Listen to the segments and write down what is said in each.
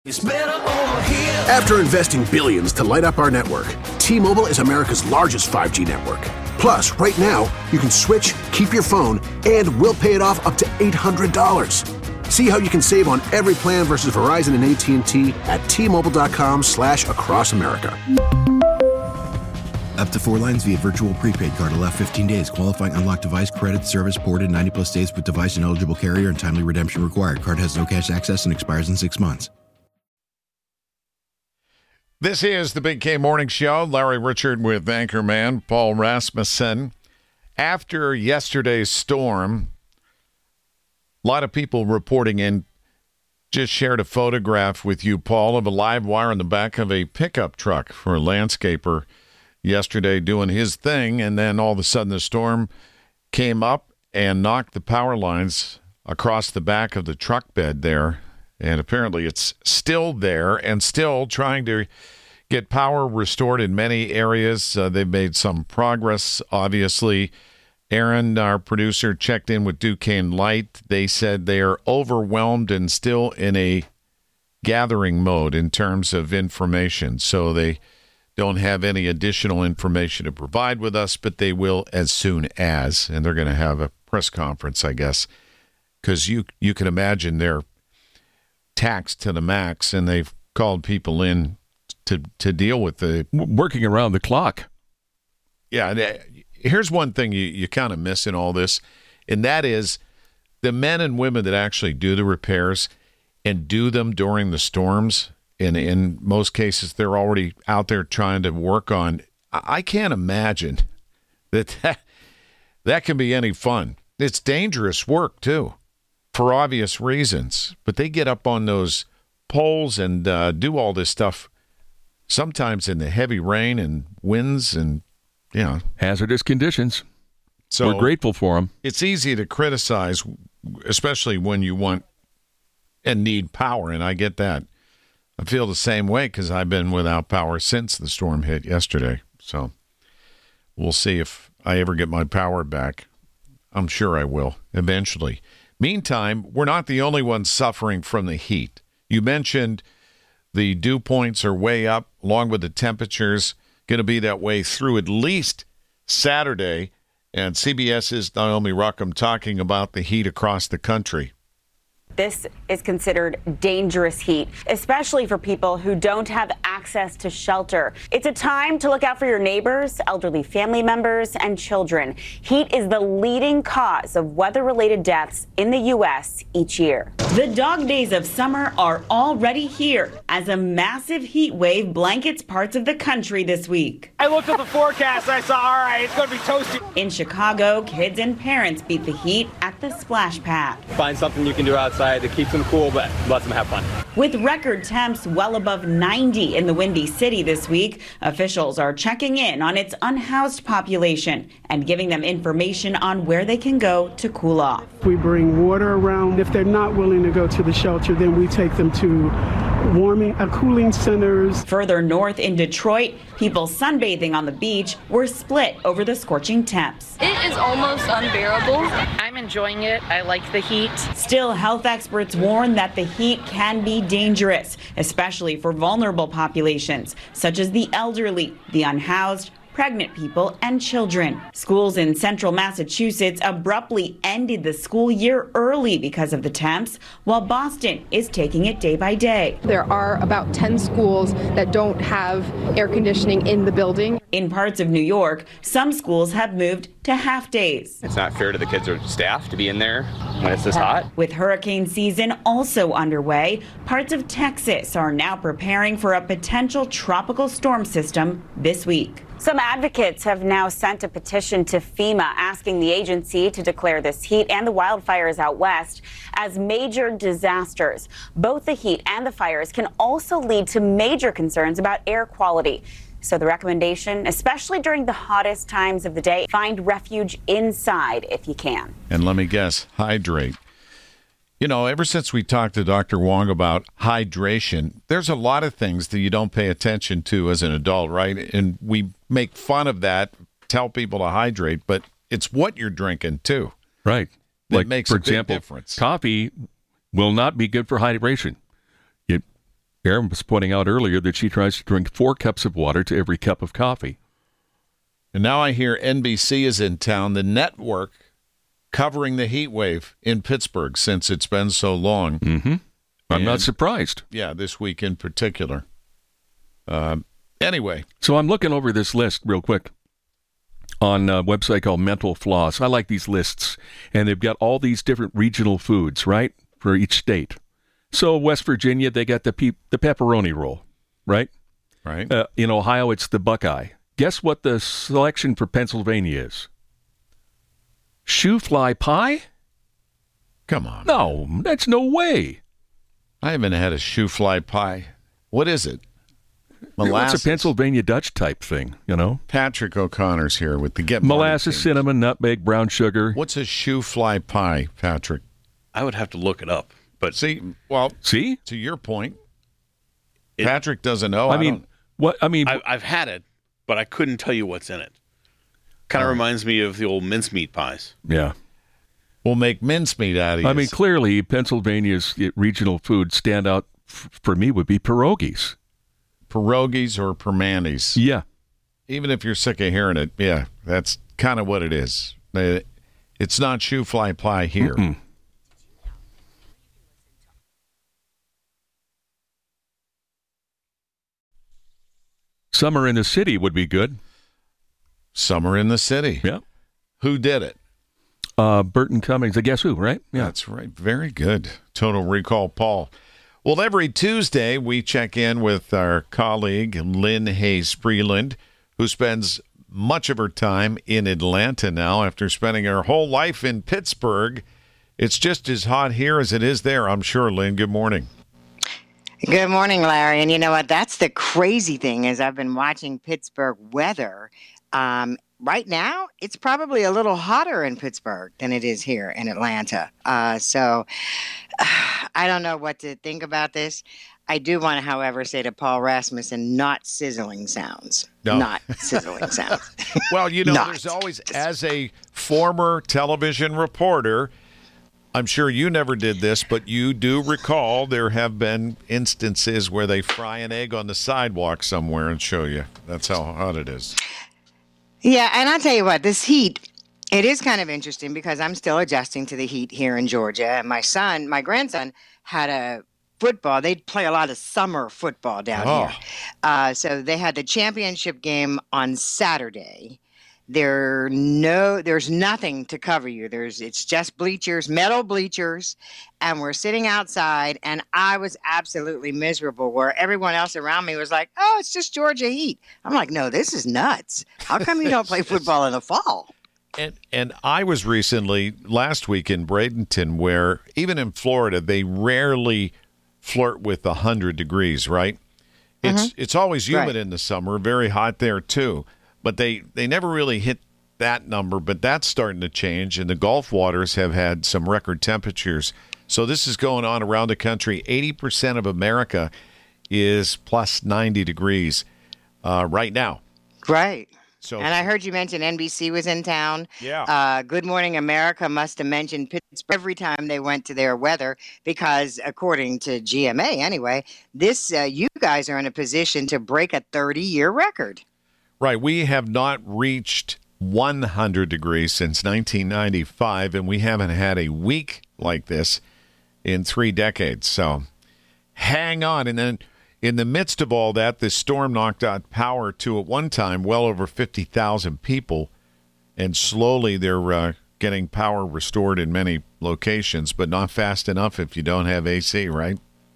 After investing billions to light up our network, T-Mobile is America's largest 5G network. Plus, right now, you can switch, keep your phone, and we'll pay it off up to $800. See how you can save on every plan versus Verizon and AT&T at T-Mobile.com/across America. Up to 4 lines via virtual prepaid card. Allow 15 days. Qualifying unlocked device credit service ported 90-plus days with device and eligible carrier and timely redemption required. Card has no cash access and expires in 6 months. This is the Big K Morning Show. Larry Richard with anchorman Paul Rasmussen. After yesterday's storm, a lot of people reporting in. Just shared a photograph with you, Paul, of a live wire on the back of a pickup truck for a landscaper yesterday doing his thing, and then all of a sudden the storm came up and knocked the power lines across the back of the truck bed there. And apparently it's still there and still trying to get power restored in many areas. They've made some progress, obviously. Aaron, our producer, checked in with Duquesne Light. They said they are overwhelmed and still in a gathering mode in terms of information. So they don't have any additional information to provide with us, but they will as soon as. And they're going to have a press conference, I guess, because you can imagine they're taxed to the max, and they've called people in to deal with the working around the clock. Yeah, here's one thing you kind of miss in all this, and that is the men and women that actually do the repairs and do them during the storms. And in most cases, they're already out there trying to work on. I can't imagine that can be any fun. It's dangerous work too, for obvious reasons. But they get up on those poles and do all this stuff, sometimes in the heavy rain and winds and, hazardous conditions. So we're grateful for them. It's easy to criticize, especially when you want and need power, and I get that. I feel the same way because I've been without power since the storm hit yesterday. So we'll see if I ever get my power back. I'm sure I will eventually. Meantime, we're not the only ones suffering from the heat. You mentioned the dew points are way up, along with the temperatures going to be that way through at least Saturday. And CBS's Naomi Ruckham talking about the heat across the country. This is considered dangerous heat, especially for people who don't have access to shelter. It's a time to look out for your neighbors, elderly family members, and children. Heat is the leading cause of weather-related deaths in the U.S. each year. The dog days of summer are already here as a massive heat wave blankets parts of the country this week. I looked at the forecast and I saw, all right, it's going to be toasty. In Chicago, kids and parents beat the heat at the splash pad. Find something you can do outside to keep them cool, but let them have fun. With record temps well above 90 in the Windy City this week, officials are checking in on its unhoused population and giving them information on where they can go to cool off. We bring water around. If they're not willing to go to the shelter, then we take them to cooling centers. Further north in Detroit, people sunbathing on the beach were split over the scorching temps. It is almost unbearable. I'm enjoying it. I like the heat. Still, health experts warn that the heat can be dangerous, especially for vulnerable populations, such as the elderly, the unhoused, pregnant people, and children. Schools in central Massachusetts abruptly ended the school year early because of the temps, while Boston is taking it day by day. There are about 10 schools that don't have air conditioning in the building. In parts of New York, some schools have moved to half days. It's not fair to the kids or staff to be in there when it's this hot. With hurricane season also underway, parts of Texas are now preparing for a potential tropical storm system this week. Some advocates have now sent a petition to FEMA asking the agency to declare this heat and the wildfires out west as major disasters. Both the heat and the fires can also lead to major concerns about air quality. So the recommendation, especially during the hottest times of the day, find refuge inside if you can. And let me guess, hydrate. You know, ever since we talked to Dr. Wong about hydration, there's a lot of things that you don't pay attention to as an adult, right? And we make fun of that, tell people to hydrate, but it's what you're drinking too. Right. That like, makes for a big example, difference. Coffee will not be good for hydration. Erin was pointing out earlier that she tries to drink 4 cups of water to every cup of coffee. And now I hear NBC is in town, the network covering the heat wave in Pittsburgh since it's been so long. Mm-hmm. I'm not surprised. Yeah, this week in particular. Anyway. So I'm looking over this list real quick on a website called Mental Floss. I like these lists, and they've got all these different regional foods, right, for each state. So West Virginia, they got the pepperoni roll, right? Right. In Ohio, it's the Buckeye. Guess what the selection for Pennsylvania is? Shoe fly pie? Come on. No, that's no way. I haven't had a shoe fly pie. What is it? Molasses. It's a Pennsylvania Dutch type thing, you know? Patrick O'Connor's here with the Get molasses, cinnamon, nutmeg, brown sugar. What's a shoe fly pie, Patrick? I would have to look it up. But see, to your point, Patrick doesn't know. I've had it, but I couldn't tell you what's in it. Kind of reminds me of the old mincemeat pies. Yeah. We'll make mincemeat out of it. I mean, clearly, Pennsylvania's regional food standout for me would be pierogies. Pierogies or permanis. Yeah. Even if you're sick of hearing it, yeah, that's kind of what it is. It's not shoe fly pie here. Mm-mm. Summer in the City would be good. Summer in the City. Yeah. Who did it? Burton Cummings. I guess who, right? Yeah. That's right. Very good. Total Recall, Paul. Well, every Tuesday we check in with our colleague, Lynn Hayes Freeland, who spends much of her time in Atlanta now after spending her whole life in Pittsburgh. It's just as hot here as it is there, I'm sure, Lynn. Good morning. Good morning, Larry. And you know what? That's the crazy thing is I've been watching Pittsburgh weather. Right now, it's probably a little hotter in Pittsburgh than it is here in Atlanta. So I don't know what to think about this. I do want to, however, say to Paul Rasmussen, not sizzling sounds. No. Not sizzling sounds. Well, you know, there's always, as a former television reporter, I'm sure you never did this, but you do recall there have been instances where they fry an egg on the sidewalk somewhere and show you. That's how hot it is. Yeah, and I'll tell you what, this heat, it is kind of interesting because I'm still adjusting to the heat here in Georgia. And my grandson had a football. They play a lot of summer football down here. So they had the championship game on Saturday. There's nothing to cover you. It's just bleachers, metal bleachers, and we're sitting outside, and I was absolutely miserable where everyone else around me was like, oh, it's just Georgia heat. I'm like, no, this is nuts. How come you don't play football in the fall? And I was recently, last week in Bradenton, where even in Florida, they rarely flirt with 100 degrees, right? It's always humid in the summer, very hot there too. But they never really hit that number, but that's starting to change, and the Gulf waters have had some record temperatures. So this is going on around the country. 80% of America is plus 90 degrees right now. Right. And I heard you mention NBC was in town. Yeah. Good Morning America must have mentioned Pittsburgh every time they went to their weather because, according to GMA anyway, you guys are in a position to break a 30-year record. Right. We have not reached 100 degrees since 1995, and we haven't had a week like this in 3 decades. So hang on. And then in the midst of all that, this storm knocked out power to, at one time, well over 50,000 people. And slowly they're getting power restored in many locations, but not fast enough if you don't have AC, right?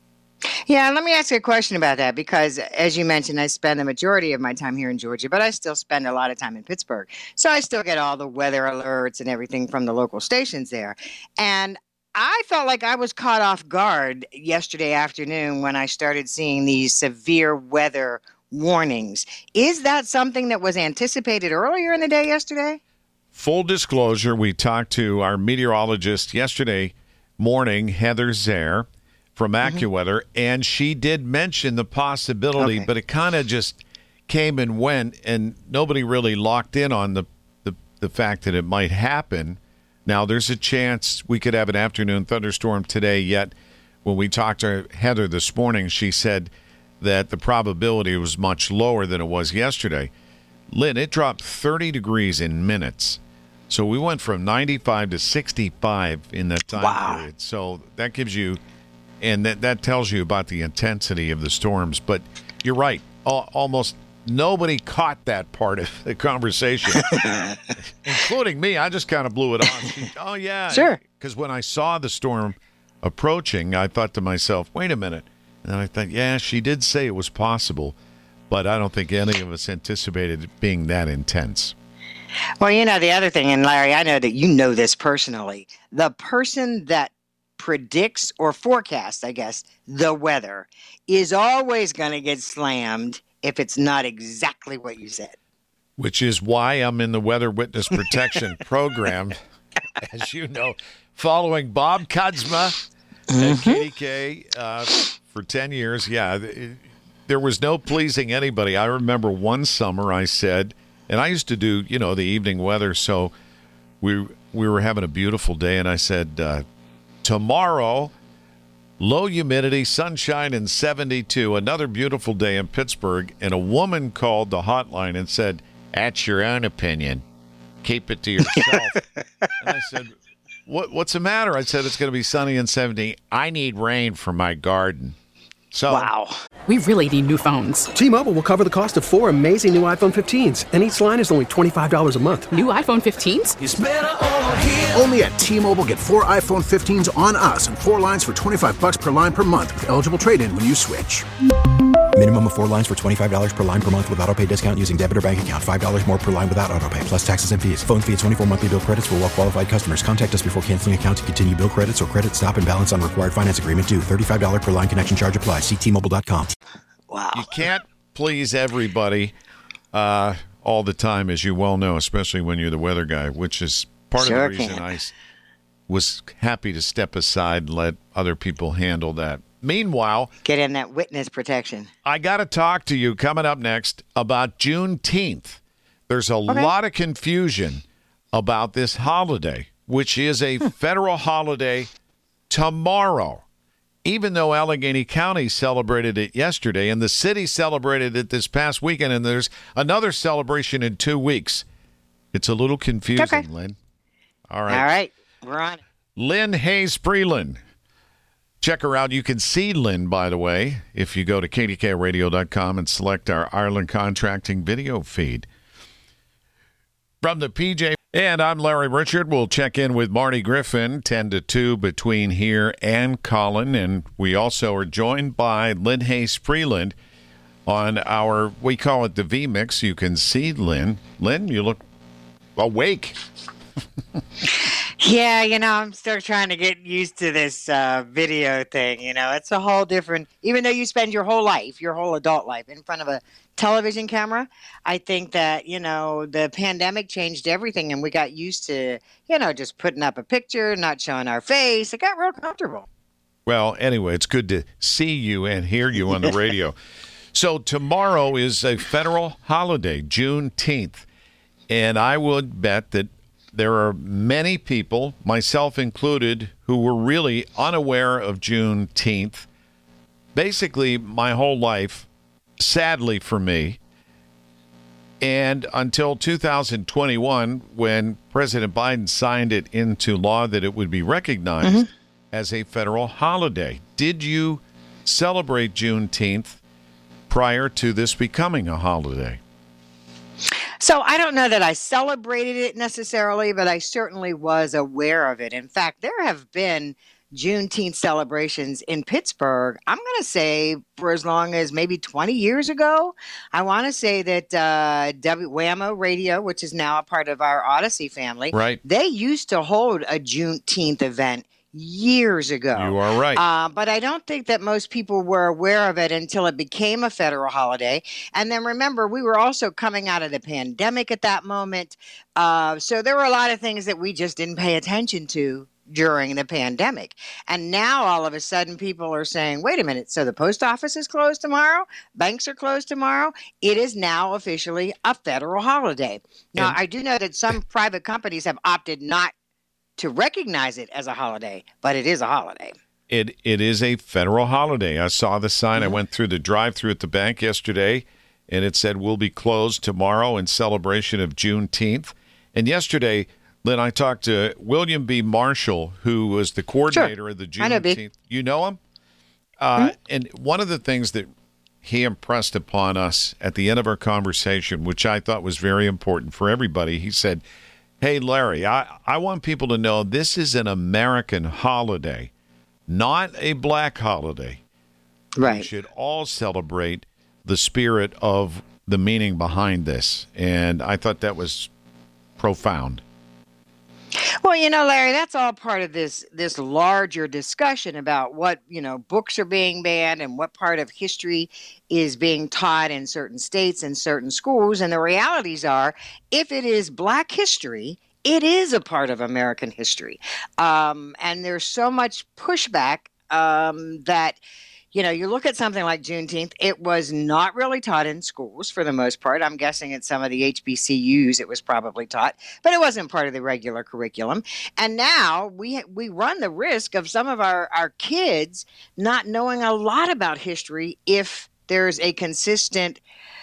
Yeah, let me ask you a question about that because, as you mentioned, I spend the majority of my time here in Georgia, but I still spend a lot of time in Pittsburgh. So I still get all the weather alerts and everything from the local stations there. And I felt like I was caught off guard yesterday afternoon when I started seeing these severe weather warnings. Is that something that was anticipated earlier in the day yesterday? Full disclosure, we talked to our meteorologist yesterday morning, Heather Zaire, from AccuWeather, and she did mention the possibility, but it kind of just came and went, and nobody really locked in on the fact that it might happen. Now, there's a chance we could have an afternoon thunderstorm today yet, when we talked to Heather this morning, she said that the probability was much lower than it was yesterday. Lynn, it dropped 30 degrees in minutes. So we went from 95 to 65 in that time period. So that gives you, and that tells you about the intensity of the storms. But you're right. Almost nobody caught that part of the conversation, including me. I just kind of blew it off. Oh, yeah. Sure. Because when I saw the storm approaching, I thought to myself, wait a minute. And then I thought, yeah, she did say it was possible, but I don't think any of us anticipated it being that intense. Well, the other thing, and Larry, I know that you know this personally, the person that predicts or forecasts, I guess, the weather is always going to get slammed if it's not exactly what you said. Which is why I'm in the Weather Witness Protection Program, as you know, following Bob Kudzma at KDK for 10 years. Yeah, there was no pleasing anybody. I remember one summer I said, and I used to do, the evening weather, so we were having a beautiful day, and I said, tomorrow, low humidity, sunshine, and 72, another beautiful day in Pittsburgh, and a woman called the hotline and said, that's your own opinion. Keep it to yourself. And I said, what's the matter? I said, it's going to be sunny and 70. I need rain for my garden. So, wow. We really need new phones. T-Mobile will cover the cost of 4 amazing new iPhone 15s, and each line is only $25 a month. New iPhone 15s? It's better over here. Only at T-Mobile, get 4 iPhone 15s on us and 4 lines for $25 per line per month with eligible trade-in when you switch. Minimum of 4 lines for $25 per line per month with autopay discount using debit or bank account. $5 more per line without autopay, plus taxes and fees. Phone fee at 24 monthly bill credits for well-qualified customers. Contact us before canceling account to continue bill credits or credit stop and balance on required finance agreement due. $35 per line connection charge applies. See T-Mobile.com. Wow. You can't please everybody all the time, as you well know, especially when you're the weather guy, which is part of the reason I was happy to step aside and let other people handle that. Meanwhile, get in that witness protection. I got to talk to you coming up next about Juneteenth. There's a lot of confusion about this holiday, which is a federal holiday tomorrow. Even though Allegheny County celebrated it yesterday and the city celebrated it this past weekend, and there's another celebration in 2 weeks. It's a little confusing, Lynn. All right. We're on it. Lynn Hayes Freeland. Check her out. You can see Lynn, by the way, if you go to kdkradio.com and select our Ireland Contracting video feed. From the PJ, and I'm Larry Richard. We'll check in with Marty Griffin, 10 to 2 between here and Colin. And we also are joined by Lynn Hayes Freeland on our, we call it the V-Mix. You can see Lynn. Lynn, you look awake. Yeah, I'm still trying to get used to this video thing. It's a whole different, even though you spend your whole life, your whole adult life in front of a television camera, I think that, the pandemic changed everything and we got used to, just putting up a picture, not showing our face. It got real comfortable. Well, anyway, it's good to see you and hear you on the radio. So tomorrow is a federal holiday, Juneteenth, and I would bet that there are many people, myself included, who were really unaware of Juneteenth. Basically, my whole life, sadly for me, and until 2021, when President Biden signed it into law that it would be recognized as a federal holiday. Did you celebrate Juneteenth prior to this becoming a holiday? So I don't know that I celebrated it necessarily, but I certainly was aware of it. In fact, there have been Juneteenth celebrations in Pittsburgh, I'm going to say for as long as maybe 20 years ago. I want to say that WAMO Radio, which is now a part of our Odyssey family, they used to hold a Juneteenth event years ago. You are right. But I don't think that most people were aware of it until it became a federal holiday. And then remember, we were also coming out of the pandemic at that moment. So there were a lot of things that we just didn't pay attention to during the pandemic. And now all of a sudden people are saying, wait a minute, so the post office is closed tomorrow? Banks are closed tomorrow? It is now officially a federal holiday. Now, I do know that some private companies have opted not to recognize it as a holiday, but it is a holiday. It is a federal holiday. I saw the sign. I went through the drive-thru at the bank yesterday, and it said we'll be closed tomorrow in celebration of Juneteenth. And yesterday, Lynn, I talked to William B. Marshall, who was the coordinator of the Juneteenth. I know B. You know him? And one of the things that he impressed upon us at the end of our conversation, which I thought was very important for everybody, he said, hey, Larry, I want people to know this is an American holiday, not a black holiday. Right. We should all celebrate the spirit of the meaning behind this. And I thought that was profound. Well, Larry, that's all part of this larger discussion about what, books are being banned and what part of history is being taught in certain states and certain schools. And the realities are, if it is Black history, it is a part of American history. And there's so much pushback that, you look at something like Juneteenth, it was not really taught in schools for the most part. I'm guessing at some of the HBCUs it was probably taught, but it wasn't part of the regular curriculum. And now we run the risk of some of our kids not knowing a lot about history if there's a consistent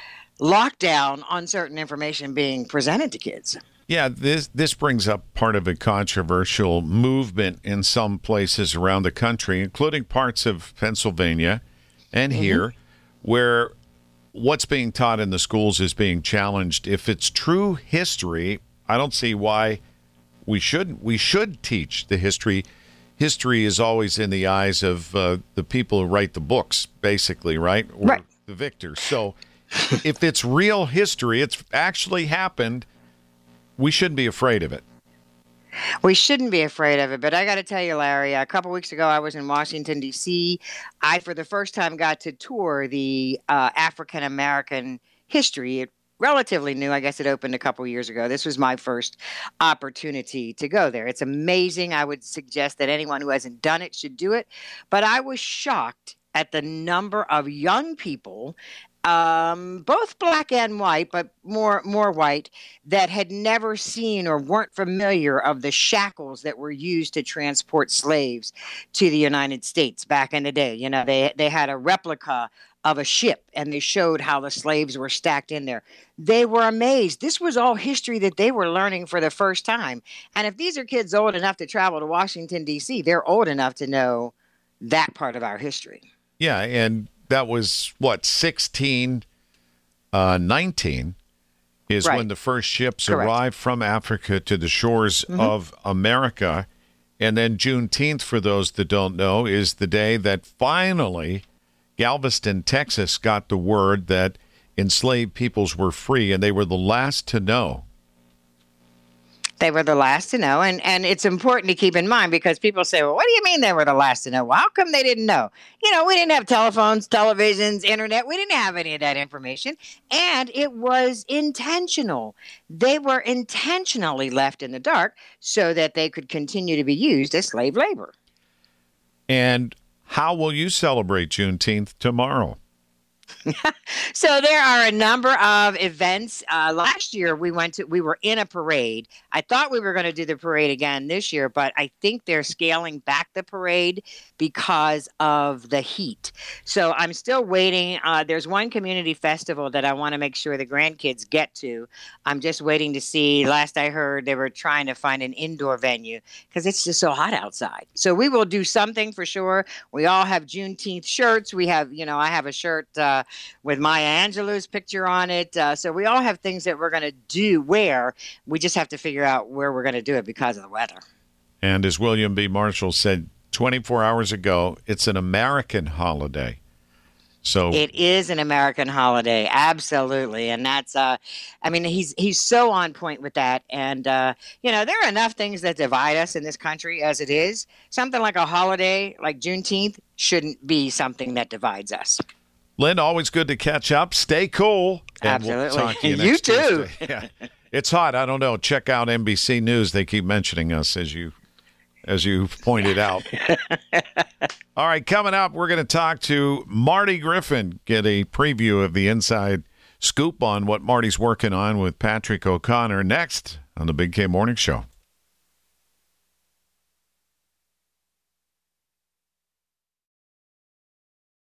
lockdown on certain information being presented to kids. Yeah, this brings up part of a controversial movement in some places around the country, including parts of Pennsylvania and here, where what's being taught in the schools is being challenged. If it's true history, I don't see why we shouldn't. We should teach the history. History is always in the eyes of the people who write the books, basically, right? Or right. The victors. So if it's real history, it's actually happened, we shouldn't be afraid of it. We shouldn't be afraid of it. But I got to tell you, Larry, a couple weeks ago, I was in Washington, D.C. I, for the first time, got to tour the African-American history. It's relatively new. I guess it opened a couple years ago. This was my first opportunity to go there. It's amazing. I would suggest that anyone who hasn't done it should do it. But I was shocked at the number of young people, both Black and white, but more white, that had never seen or weren't familiar of the shackles that were used to transport slaves to the United States back in the day. They had a replica of a ship, and they showed how the slaves were stacked in there. They were amazed. This was all history that they were learning for the first time. And if these are kids old enough to travel to Washington, D.C., they're old enough to know that part of our history. Yeah, and that was, 1619 is right. when the first ships Correct. arrived from Africa to the shores of America. And then Juneteenth, for those that don't know, is the day that finally Galveston, Texas got the word that enslaved peoples were free, and they were the last to know. They were the last to know, and it's important to keep in mind because people say, well, what do you mean they were the last to know? Well, how come they didn't know? We didn't have telephones, televisions, internet. We didn't have any of that information, and it was intentional. They were intentionally left in the dark so that they could continue to be used as slave labor. And how will you celebrate Juneteenth tomorrow? So there are a number of events. Last year we were in a parade. I thought we were going to do the parade again this year, but I think they're scaling back the parade because of the heat. So I'm still waiting. There's one community festival that I want to make sure the grandkids get to. I'm just waiting to see. Last I heard, they were trying to find an indoor venue because it's just so hot outside. So we will do something for sure. We all have Juneteenth shirts. We have, I have a shirt with Maya Angelou's picture on it. So we all have things that we're going to wear. We just have to figure out where we're going to do it because of the weather. And as William B. Marshall said 24 hours ago, it's an American holiday. So it is an American holiday. Absolutely. And that's, he's so on point with that. And, there are enough things that divide us in this country as it is. Something like a holiday like Juneteenth shouldn't be something that divides us. Lynn, always good to catch up. Stay cool. Absolutely. We'll talk to you You next too. Tuesday. Yeah. It's hot. I don't know. Check out NBC News. They keep mentioning us as you pointed out. All right, coming up, we're going to talk to Marty Griffin, get a preview of the inside scoop on what Marty's working on with Patrick O'Connor next on the Big K Morning Show.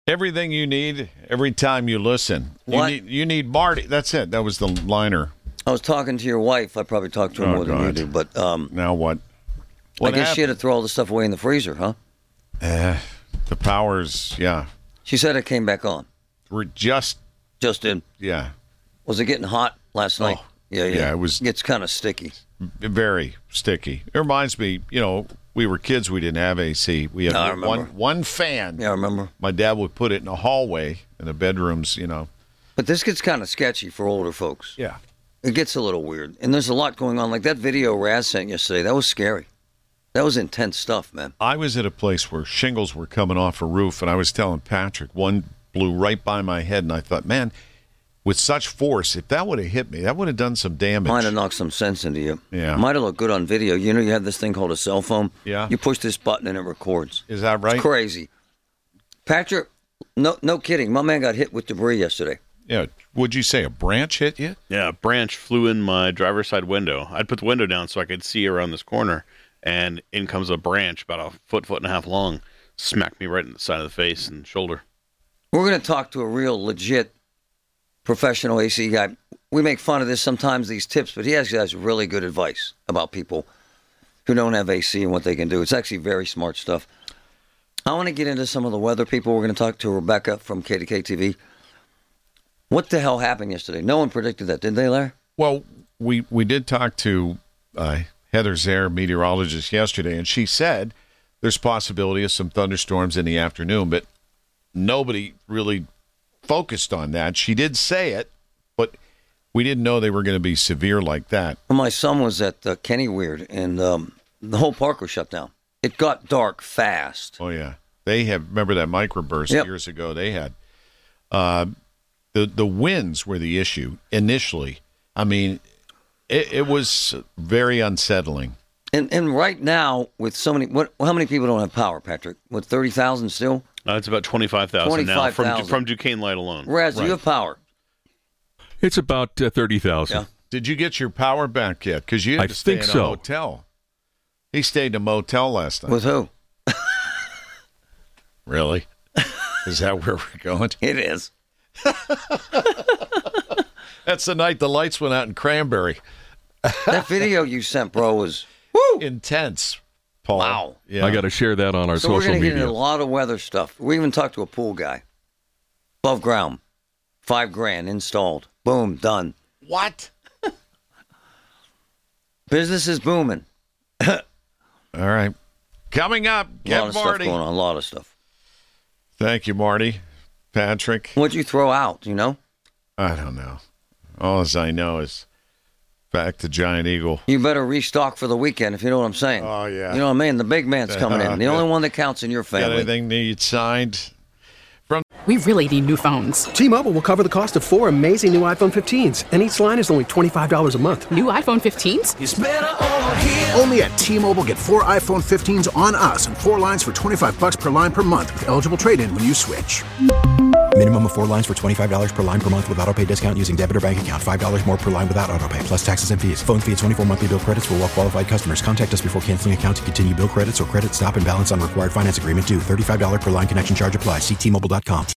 Everything you need every time you listen. You need Marty. That's it. That was the liner. I was talking to your wife. I probably talked to her more than you do. But now what? I guess she had to throw all the stuff away in the freezer, huh? The power's, yeah. She said it came back on. We're just in. Yeah. Was it getting hot last night? Yeah. It gets kind of sticky. Very sticky. It reminds me, we were kids. We didn't have AC. We had one fan. Yeah, I remember. My dad would put it in a hallway in the bedrooms, But this gets kind of sketchy for older folks. Yeah. It gets a little weird. And there's a lot going on. Like that video Raz sent yesterday, that was scary. That was intense stuff, man. I was at a place where shingles were coming off a roof, and I was telling Patrick, one blew right by my head, and I thought, man, with such force, if that would have hit me, that would have done some damage. Might have knocked some sense into you. Yeah. Might have looked good on video. You have this thing called a cell phone? Yeah. You push this button and it records. Is that right? It's crazy. Patrick, no kidding. My man got hit with debris yesterday. Yeah. Would you say a branch hit you? Yeah, a branch flew in my driver's side window. I'd put the window down so I could see around this corner, and in comes a branch about a foot and a half long, smacked me right in the side of the face and shoulder. We're going to talk to a real legit professional AC guy. We make fun of this sometimes, these tips, but he actually has really good advice about people who don't have AC and what they can do. It's actually very smart stuff. I want to get into some of the weather people. We're going to talk to Rebecca from KDK TV. What the hell happened yesterday? No one predicted that, did they, Larry? Well, we did talk to Heather Zare, meteorologist, yesterday, and she said there's possibility of some thunderstorms in the afternoon, but nobody really focused on that. She did say it, but we didn't know they were going to be severe like that. Well, my son was at Kenny Weird, and the whole park was shut down. It got dark fast. Oh, yeah. They remember that microburst years ago they had. The winds were the issue initially. I mean, it was very unsettling. And right now, with so many, how many people don't have power, Patrick? What, 30,000 still? It's about 25,000 now from Duquesne Light alone. Raz, do you have power? It's about 30,000. Yeah. Did you get your power back yet? Because you had to stay in a hotel. He stayed in a motel last night. With who? Really? Is that where we're going? It is. That's the night the lights went out in Cranberry. That video you sent, bro, was intense, Paul. Wow. Yeah. I got to share that on our social media. So we're going to get into a lot of weather stuff. We even talked to a pool guy. Above ground. $5,000 installed. Boom, done. What? Business is booming. All right. Coming up, get Marty. A lot of Marty. stuff going on. A lot of stuff. Thank you, Marty. Patrick. What'd you throw out, you know? I don't know. All as I know is back to Giant Eagle. You better restock for the weekend, if you know what I'm saying. Oh, yeah. You know what I mean? The big man's coming in. The only one that counts in your family. Got anything need signed? We really need new phones. T-Mobile will cover the cost of 4 amazing new iPhone 15s, and each line is only $25 a month. New iPhone 15s? It's better over here. Only at T-Mobile, get 4 iPhone 15s on us and 4 lines for $25 per line per month with eligible trade-in when you switch. Minimum of 4 lines for $25 per line per month with auto-pay discount using debit or bank account. $5 more per line without auto-pay, plus taxes and fees. Phone fee at 24 monthly bill credits for well-qualified customers. Contact us before canceling account to continue bill credits or credit stop and balance on required finance agreement due. $35 per line connection charge applies. See T-Mobile.com.